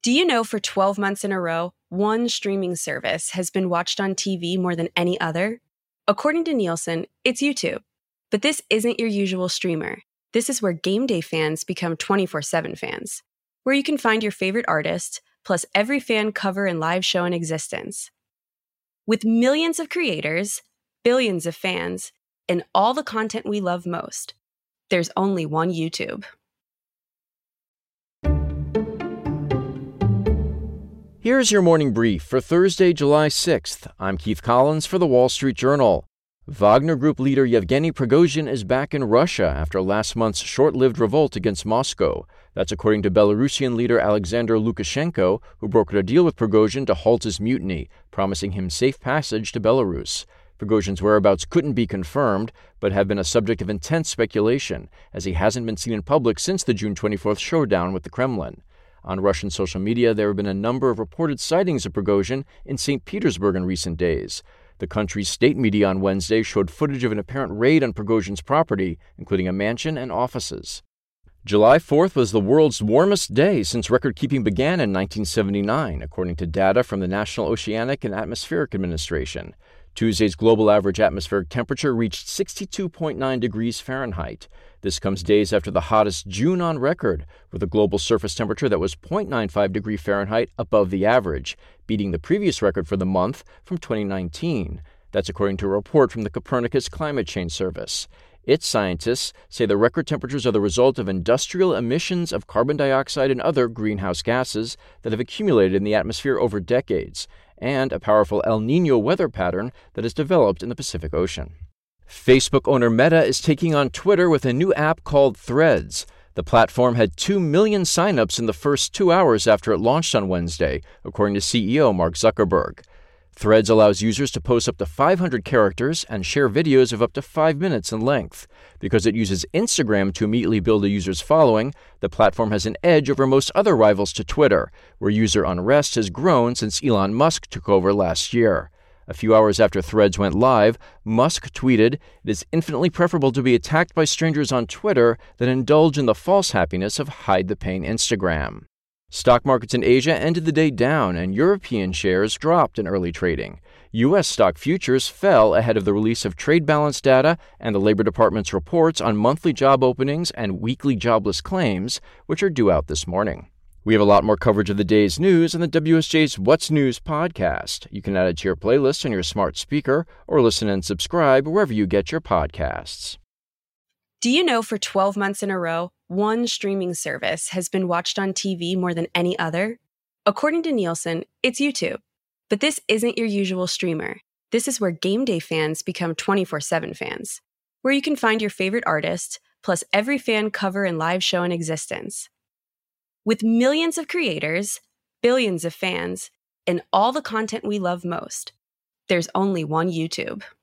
Do you know for 12 months in a row, one streaming service has been watched on TV more than any other? According to Nielsen, it's YouTube. But this isn't your usual streamer. This is where game day fans become 24/7 fans, where you can find your favorite artist, plus every fan cover and live show in existence. With millions of creators, billions of fans, and all the content we love most, there's only one YouTube. Here's your morning brief for Thursday, July 6th. I'm Keith Collins for The Wall Street Journal. Wagner Group leader Yevgeny Prigozhin is back in Russia after last month's short-lived revolt against Moscow. That's according to Belarusian leader Alexander Lukashenko, who brokered a deal with Prigozhin to halt his mutiny, promising him safe passage to Belarus. Prigozhin's whereabouts couldn't be confirmed, but have been a subject of intense speculation, as he hasn't been seen in public since the June 24th showdown with the Kremlin. On Russian social media, there have been a number of reported sightings of Prigozhin in St. Petersburg in recent days. The country's state media on Wednesday showed footage of an apparent raid on Prigozhin's property, including a mansion and offices. July 4th was the world's warmest day since record-keeping began in 1979, according to data from the National Oceanic and Atmospheric Administration. Tuesday's global average atmospheric temperature reached 62.9 degrees Fahrenheit. This comes days after the hottest June on record, with a global surface temperature that was 0.95 degrees Fahrenheit above the average, beating the previous record for the month from 2019. That's according to a report from the Copernicus Climate Change Service. Its scientists say the record temperatures are the result of industrial emissions of carbon dioxide and other greenhouse gases that have accumulated in the atmosphere over decades, and a powerful El Niño weather pattern that has developed in the Pacific Ocean. Facebook owner Meta is taking on Twitter with a new app called Threads. The platform had 2 million signups in the first 2 hours after it launched on Wednesday, according to CEO Mark Zuckerberg. Threads allows users to post up to 500 characters and share videos of up to 5 minutes in length. Because it uses Instagram to immediately build a user's following, the platform has an edge over most other rivals to Twitter, where user unrest has grown since Elon Musk took over last year. A few hours after Threads went live, Musk tweeted, "It is infinitely preferable to be attacked by strangers on Twitter than indulge in the false happiness of hide the pain Instagram." Stock markets in Asia ended the day down, and European shares dropped in early trading. U.S. stock futures fell ahead of the release of trade balance data and the Labor Department's reports on monthly job openings and weekly jobless claims, which are due out this morning. We have a lot more coverage of the day's news on the WSJ's What's News podcast. You can add it to your playlist on your smart speaker or listen and subscribe wherever you get your podcasts. Do you know for 12 months in a row, one streaming service has been watched on TV more than any other? According to Nielsen, it's YouTube. But this isn't your usual streamer. This is where game day fans become 24/7 fans, where you can find your favorite artist, plus every fan cover and live show in existence. With millions of creators, billions of fans, and all the content we love most, there's only one YouTube.